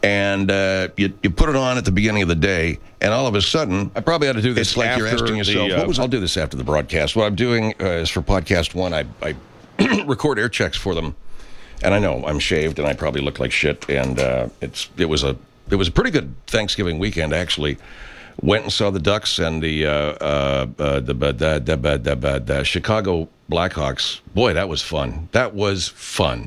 And you put it on at the beginning of the day, and all of a sudden, I probably ought to do this. it's like you're asking yourself, I'll do this after the broadcast. What I'm doing is for podcast one, I record air checks for them, and I know I'm shaved and I probably look like shit. And it was a pretty good Thanksgiving weekend actually. Went and saw the Ducks and the Chicago Blackhawks. Boy, that was fun. That was fun.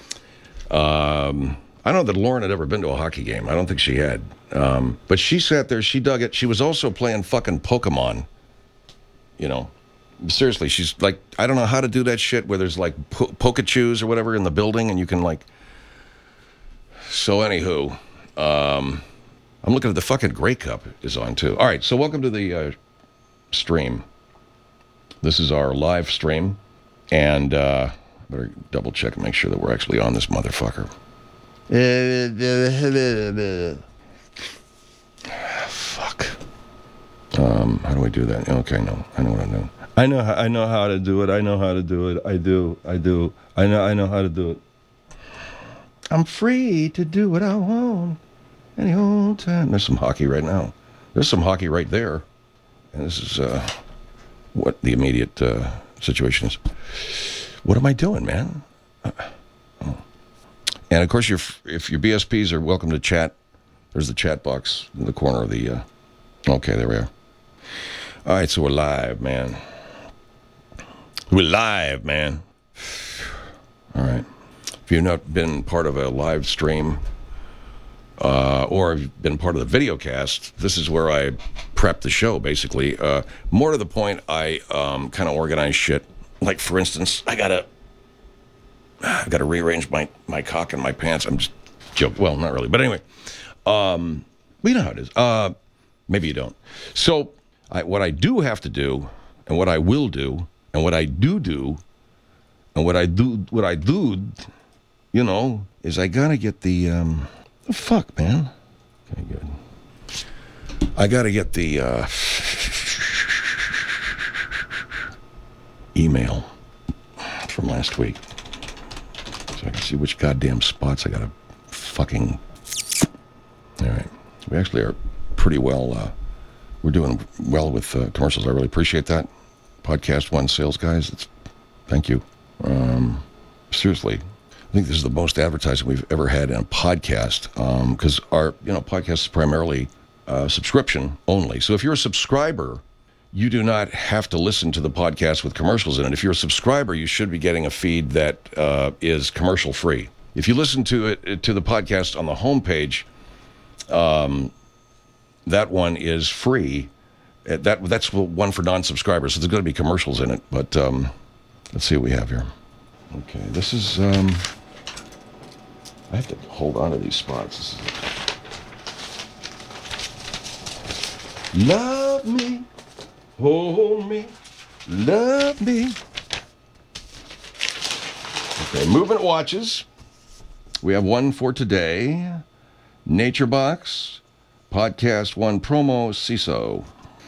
I don't know that Lauren had ever been to a hockey game. I don't think she had. But she sat there. She dug it. She was also playing fucking Pokemon. You know, seriously, she's like, I don't know how to do that shit where there's like Pokechus or whatever in the building and you can like. So anywho, I'm looking at the fucking Grey Cup is on too. All right, so welcome to the stream. This is our live stream. And better double check and make sure that we're actually on this motherfucker. Fuck. How do I do that? Okay, no. I know what I'm doing. I know how to do it. I know how to do it. I do. I know how to do it. I'm free to do what I want any old time. There's some hockey right now. There's some hockey right there. And this is what the immediate situation is. What am I doing, man? And of course, if your BSPs are welcome to chat, there's the chat box in the corner of the. Okay, there we are. All right, so we're live, man. We're live, man. All right. If you've not been part of a live stream, or have been part of the video cast, this is where I prep the show, basically. More to the point, I kind of organize shit. Like, for instance, I gotta rearrange my cock in my pants. I'm just joking. Well, not really. But anyway, we know how it is. Maybe you don't. So what I do have to do, and what I will do, and what I do, and what I do, you know, is I gotta get the fuck, man. Okay, good. I gotta get the email from last week. So I can see which goddamn spots I gotta fucking. All right. We actually are pretty well, we're doing well with commercials. I really appreciate that. Podcast One sales guys, thank you. Seriously, I think this is the most advertising we've ever had in a podcast, because our podcast is primarily subscription only. So if you're a subscriber, you do not have to listen to the podcast with commercials in it. If you're a subscriber, you should be getting a feed that is commercial free. If you listen to the podcast on the homepage, that one is free. That's one for non-subscribers. So there's going to be commercials in it. But let's see what we have here. Okay, this is. I have to hold on to these spots. Love me. Hold me, love me. Okay, movement watches. We have one for today. Nature Box, Podcast One promo, CISO.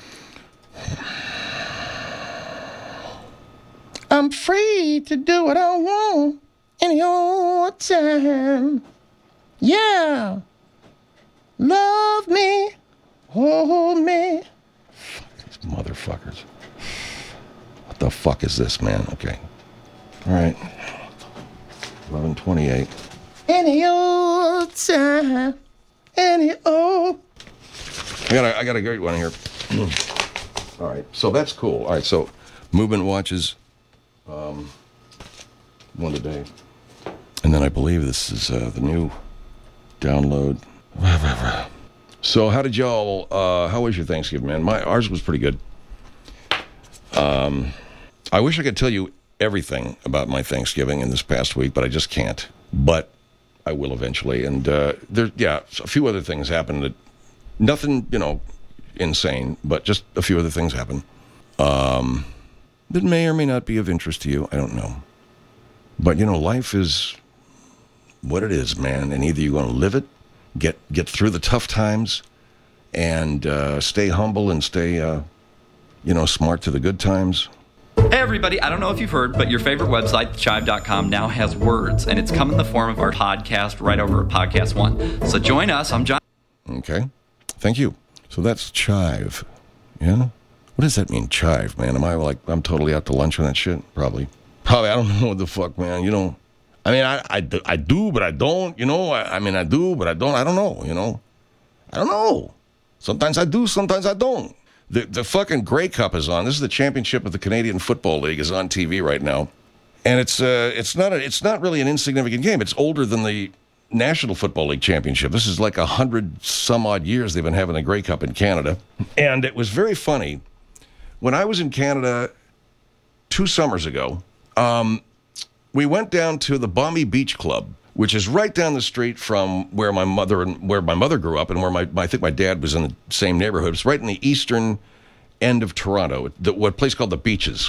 I'm free to do what I want any old time. Yeah. Love me, hold me. Motherfuckers. What the fuck is this, man? Okay. All right. 11:28. Any old time. Any old. I got a great one here. All right. So that's cool. All right. So movement watches. One today. And then I believe this is the new download. So how did y'all, how was your Thanksgiving, man? Ours was pretty good. I wish I could tell you everything about my Thanksgiving in this past week, but I just can't. But I will eventually. And a few other things happened that, nothing, insane, but just a few other things happened. That may or may not be of interest to you. I don't know. But, life is what it is, man. And either you're going to live it, get through the tough times, and stay humble and stay, smart to the good times, Hey everybody, I don't know if you've heard, but your favorite website, thechive.com, now has words, and it's come in the form of our podcast right over at Podcast One. So join us. I'm John. Okay. Thank you. So that's chive. Yeah? What does that mean, chive, man? Am I like, I'm totally out to lunch on that shit? Probably. I don't know what the fuck, man. You know, I mean, I do, but I don't, you know. I mean, I do, but I don't. I don't know, you know. I don't know. Sometimes I do, sometimes I don't. The fucking Grey Cup is on. This is the championship of the Canadian Football League is on TV right now. And it's not really an insignificant game. It's older than the National Football League Championship. This is like 100 some odd years they've been having the Grey Cup in Canada. And it was very funny. When I was in Canada 2 summers ago, we went down to the Balmy Beach Club, which is right down the street from where my mother grew up, and where I think my dad was in the same neighborhood. It's right in the eastern end of Toronto, what place called the Beaches.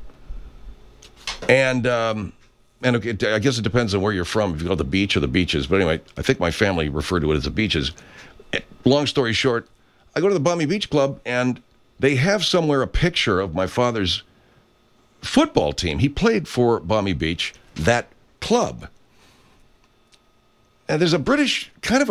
And okay, I guess it depends on where you're from, if you go to the beach or the beaches. But anyway, I think my family referred to it as the Beaches. Long story short, I go to the Balmy Beach Club, and they have somewhere a picture of my father's football team. He played for Balmy Beach, that club. And there's a British, and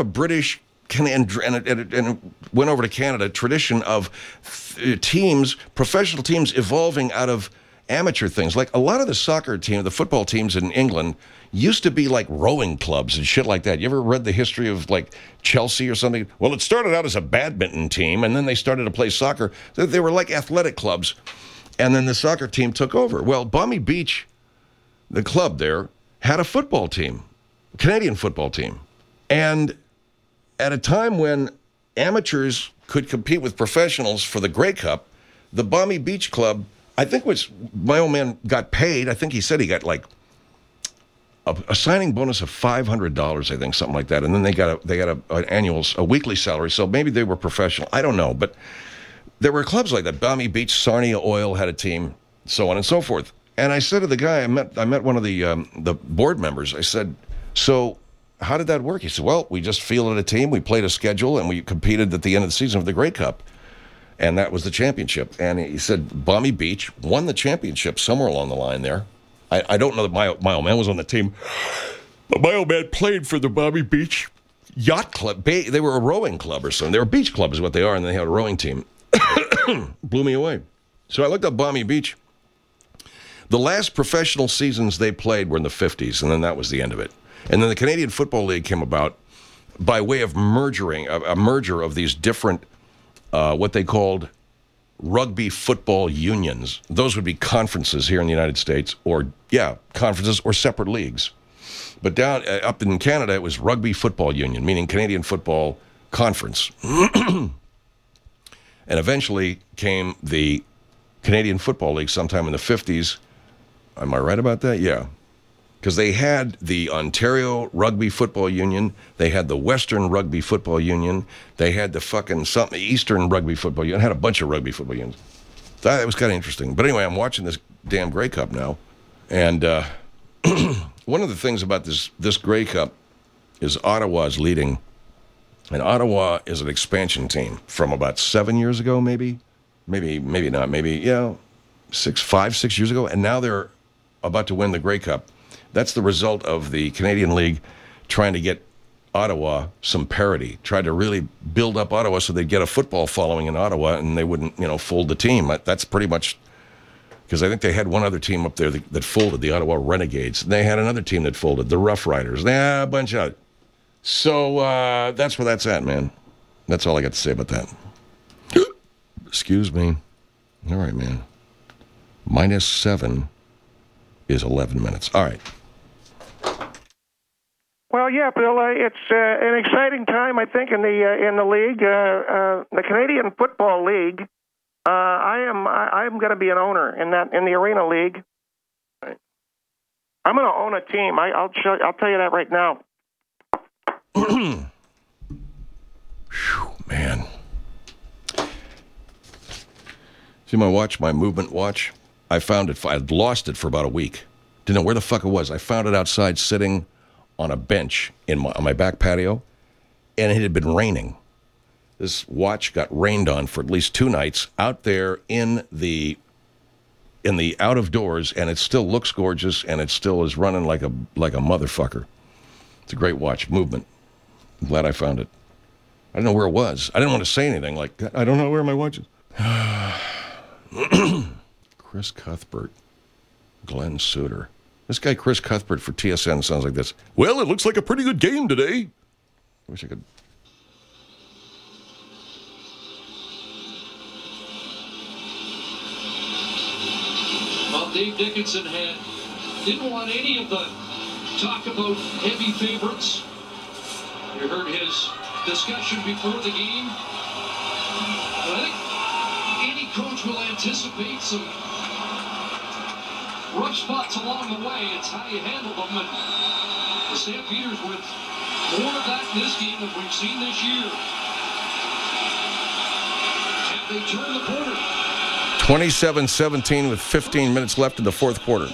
it went over to Canada, tradition of teams, professional teams evolving out of amateur things. Like a lot of the soccer team, the football teams in England used to be like rowing clubs and shit like that. You ever read the history of like Chelsea or something? Well, it started out as a badminton team, and then they started to play soccer. They were like athletic clubs. And then the soccer team took over. Well, Balmy Beach, the club there, had a football team. Canadian football team. And at a time when amateurs could compete with professionals for the Grey Cup, the Balmy Beach Club, I think my old man got paid. I think he said he got like a signing bonus of $500, I think, something like that. And then they got a weekly salary. So maybe they were professional. I don't know. But there were clubs like that. Balmy Beach, Sarnia Oil had a team, so on and so forth. And I said to the guy, I met one of the board members. I said, so how did that work? He said, well, we just fielded a team, we played a schedule, and we competed at the end of the season for the Grey Cup. And that was the championship. And he said Balmy Beach won the championship somewhere along the line there. I don't know that my old man was on the team, but my old man played for the Balmy Beach Yacht Club. They were a rowing club or something. They were a beach club is what they are, and they had a rowing team. Blew me away. So I looked up Balmy Beach. The last professional seasons they played were in the 50s, and then that was the end of it. And then the Canadian Football League came about by way of a merger of these different, what they called rugby football unions. Those would be conferences here in the United States, conferences or separate leagues. But down up in Canada, it was Rugby Football Union, meaning Canadian Football Conference. And eventually came the Canadian Football League sometime in the 50s. Am I right about that? Yeah. Because they had the Ontario Rugby Football Union, they had the Western Rugby Football Union, they had the Eastern Rugby Football Union, had a bunch of rugby football unions. That was kind of interesting. But anyway, I'm watching this damn Grey Cup now, and one of the things about this Grey Cup is Ottawa's leading, and Ottawa is an expansion team from about 7 years ago, maybe not, 6 years ago, and now they're about to win the Grey Cup. That's the result of the Canadian League trying to get Ottawa some parity, tried to really build up Ottawa so they'd get a football following in Ottawa and they wouldn't, fold the team. That's pretty much, because I think they had one other team up there that folded, the Ottawa Renegades. They had another team that folded, the Rough Riders. They had a bunch of it. So that's where that's at, man. That's all I got to say about that. Excuse me. All right, man. -7 is 11 minutes. All right. Well, yeah, Bill, it's an exciting time, I think, in the league, the Canadian Football League. I'm going to be an owner in the Arena League. I'm going to own a team. I'll tell you that right now. Whew, man. See my watch, my movement watch? I found it. I'd lost it for about a week. Didn't know where the fuck it was. I found it outside sitting on a bench on my back patio, and it had been raining. This watch got rained on for at least 2 nights out there in the in the out of doors, and it still looks gorgeous, and it still is running like a motherfucker. It's a great watch. Movement. I'm glad I found it. I didn't know where it was. I didn't want to say anything like, I don't know where my watch is. Chris Cuthbert. Glenn Suter. This guy Chris Cuthbert for TSN sounds like this. Well, it looks like a pretty good game today. I wish I could. Well, Dave Dickinson didn't want any of the talk about heavy favorites. You heard his discussion before the game. But I think any coach will anticipate some rough spots along the way. It's how you handle them. And the Stampeders with more of that in this game than we've seen this year. Have they turned the corner? 27-17 with 15 minutes left in the fourth quarter.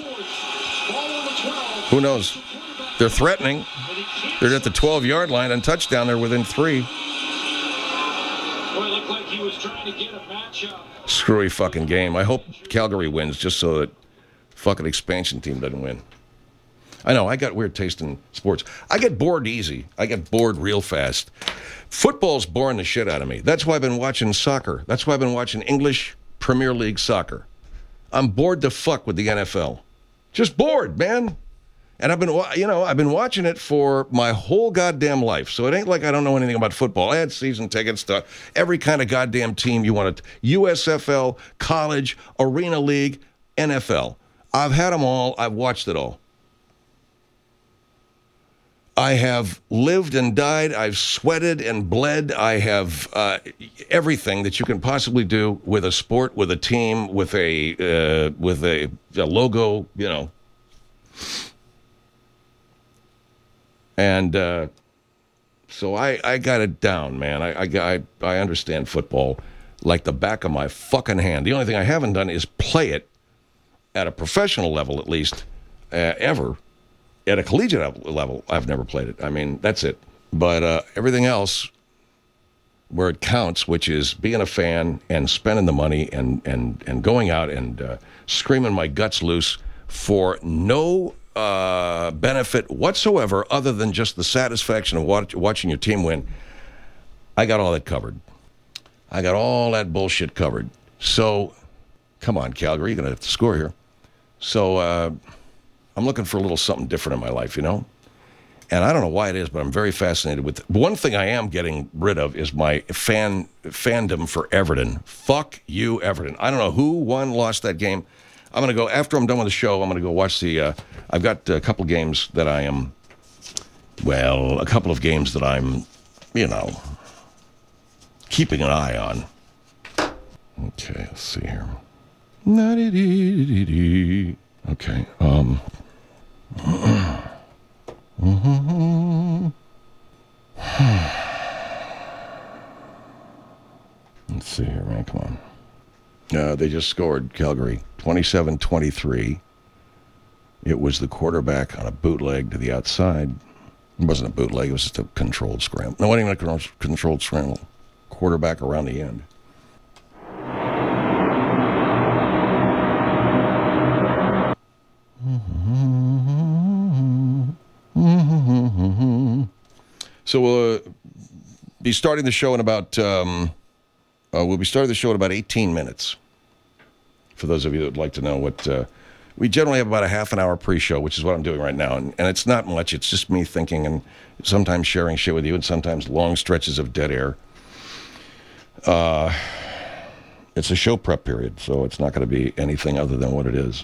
Who knows? They're threatening. They're at the 12-yard line and touchdown. They're within 3. Boy, it looked like he was trying to get a matchup. Screwy fucking game. I hope Calgary wins just so that fucking expansion team doesn't win. I know, I got weird taste in sports. I get bored easy. I get bored real fast. Football's boring the shit out of me. That's why I've been watching soccer. That's why I've been watching English Premier League soccer. I'm bored to fuck with the NFL. Just bored, man. And I've been watching it for my whole goddamn life. So it ain't like I don't know anything about football. I had season tickets to every kind of goddamn team you wanted. USFL, college, Arena League, NFL. I've had them all. I've watched it all. I have lived and died. I've sweated and bled. I have everything that you can possibly do with a sport, with a team, with a logo, you know. And so I got it down, man. I understand football like the back of my fucking hand. The only thing I haven't done is play it at a professional level, at least, ever. At a collegiate level, I've never played it. I mean, that's it. But everything else, where it counts, which is being a fan and spending the money and going out and screaming my guts loose for no benefit whatsoever other than just the satisfaction of watching your team win, I got all that covered. I got all that bullshit covered. So, come on, Calgary, you're going to have to score here. So, I'm looking for a little something different in my life, you know? And I don't know why it is, but I'm very fascinated with it. One thing I am getting rid of is my fandom for Everton. Fuck you, Everton. I don't know who won, lost that game. I'm going to go, after I'm done with the show, I'm going to go watch I've got a couple games that a couple of games that I'm, keeping an eye on. Okay, let's see here. Okay, let's see here, man, come on. They just scored, Calgary, 27-23. It was the quarterback on a bootleg to the outside. It wasn't a bootleg, it was just a controlled scramble. No, it wasn't even a controlled scramble. Quarterback around the end. So we'll be starting the show in about 18 minutes. For those of you that would like to know what we generally have about a half an hour pre-show, which is what I'm doing right now, and it's not much. It's just me thinking and sometimes sharing shit with you, and sometimes long stretches of dead air. It's a show prep period, so it's not going to be anything other than what it is.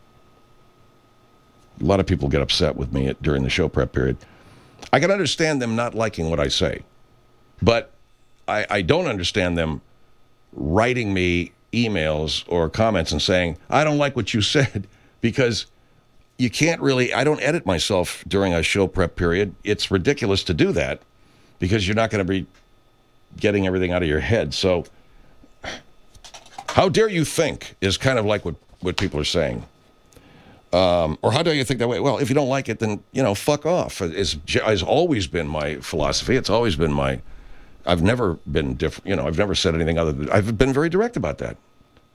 A lot of people get upset with me during the show prep period. I can understand them not liking what I say, but I don't understand them writing me emails or comments and saying, I don't like what you said, because you can't really, I don't edit myself during a show prep period. It's ridiculous to do that because you're not going to be getting everything out of your head. So how dare you think is kind of like what people are saying. Or how dare you think that way? Well, if you don't like it, then, fuck off. It's always been my philosophy. It's always been I've never been different. I've never said anything other than, I've been very direct about that.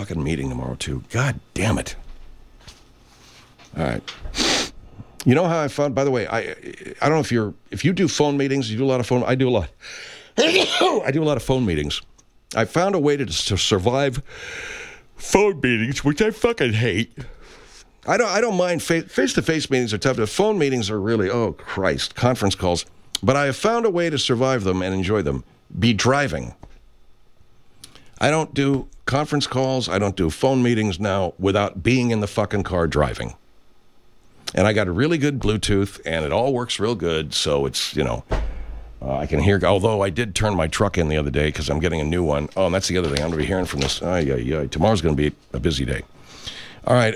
fucking meeting tomorrow, too. God damn it. All right. You know how I found, by the way, I don't know if you do phone meetings, you do a lot of phone, I do a lot. I do a lot of phone meetings. I found a way to survive phone meetings, which I fucking hate. I don't mind face-to-face meetings are tough. The phone meetings are really, oh Christ, conference calls. But I have found a way to survive them and enjoy them. Be driving. I don't do conference calls. I don't do phone meetings now without being in the fucking car driving. And I got a really good Bluetooth, and it all works real good. So it's, I can hear, although I did turn my truck in the other day because I'm getting a new one. Oh, and that's the other thing. I'm going to be hearing from this. Tomorrow's going to be a busy day. All right.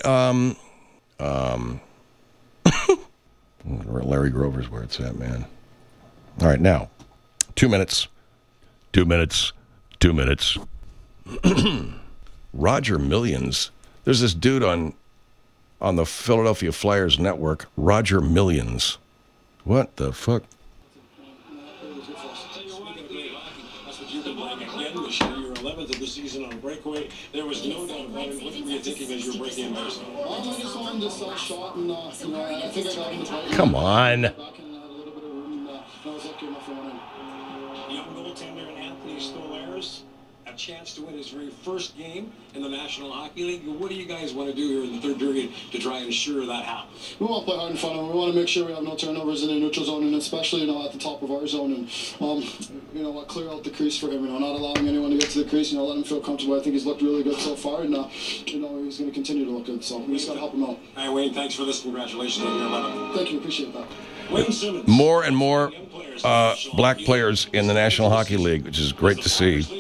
Larry Grover's where it's at, man. All right, now, 2 minutes. 2 minutes. 2 minutes. Roger Millions. There's this dude on the Philadelphia Flyers network, Roger Millions. What the fuck? Your 11th of the season on breakaway. There was no doubt about it. What were you thinking as you were breaking in there? I just wanted this shot, and I think I got him the target. Come on. Back and had a little bit of room, and I was lucky enough to win it. Young goaltender Anthony Stolarz, a chance to win his very first game in the National Hockey League. What do you guys want to do here in the third period to try and ensure that happens? We want to play hard and fun, and we want to make sure we have no turnovers in the neutral zone, and especially at the top of our zone, and clear out the crease for him. Not allowing anyone to get to the crease. Let him feel comfortable. I think he's looked really good so far, and he's going to continue to look good. So we just got to help him out. Hey Wayne, thanks for this. Congratulations on your 11th. Thank you, appreciate that. Wayne Simmons. More and more black players in the National Hockey League, which is great to see.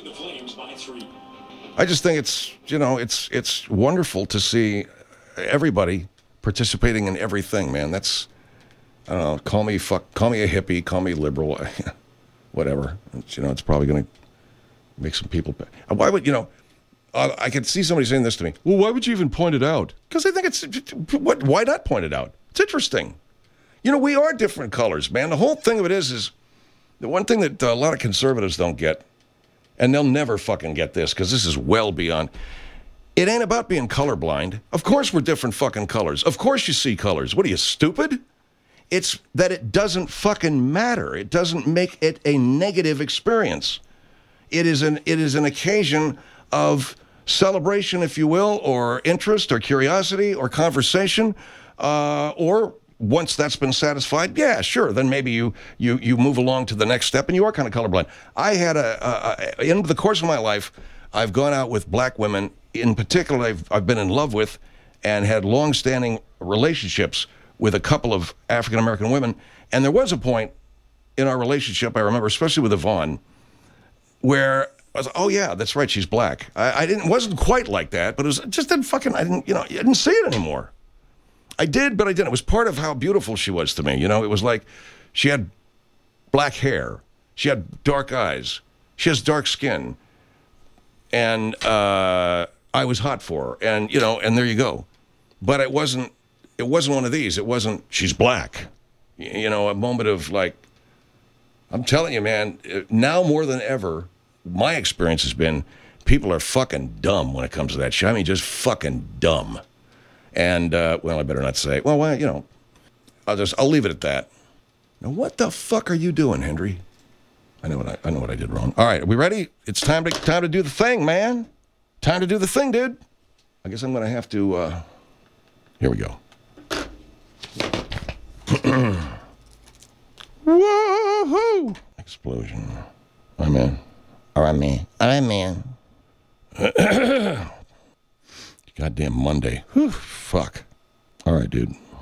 I just think it's wonderful to see everybody participating in everything, man. That's, I don't know, call me a hippie, call me liberal, whatever. It's probably going to make some people. Why would I could see somebody saying this to me. Well, why would you even point it out? Because I think why not point it out? It's interesting. We are different colors, man. The whole thing of it is the one thing that a lot of conservatives don't get. And they'll never fucking get this because this is well beyond. It ain't about being colorblind. Of course we're different fucking colors. Of course you see colors. What are you, stupid? It's that it doesn't fucking matter. It doesn't make it a negative experience. It is an occasion of celebration, if you will, or interest or curiosity or conversation, or once that's been satisfied, yeah, sure. Then maybe you move along to the next step, and you are kind of colorblind. I had in the course of my life, I've gone out with black women, in particular, I've been in love with, and had long-standing relationships with a couple of African American women. And there was a point in our relationship, I remember, especially with Yvonne, where I was, oh yeah, that's right, she's black. Wasn't quite like that, but it was just I didn't see it anymore. I did, but I didn't. It was part of how beautiful she was to me. It was like she had black hair. She had dark eyes. She has dark skin. And I was hot for her. And, and there you go. But it wasn't one of these. It wasn't, she's black. A moment of like, I'm telling you, man, now more than ever, my experience has been people are fucking dumb when it comes to that shit. I mean, just fucking dumb. And, I better not say, I'll leave it at that. Now, what the fuck are you doing, Henry? I know what I did wrong. All right, are we ready? It's time to do the thing, man. Time to do the thing, dude. I guess I'm going to have to, here we go. Whoa-hoo! Explosion. I'm in. All right, man. Goddamn Monday. Whew, fuck. All right, dude.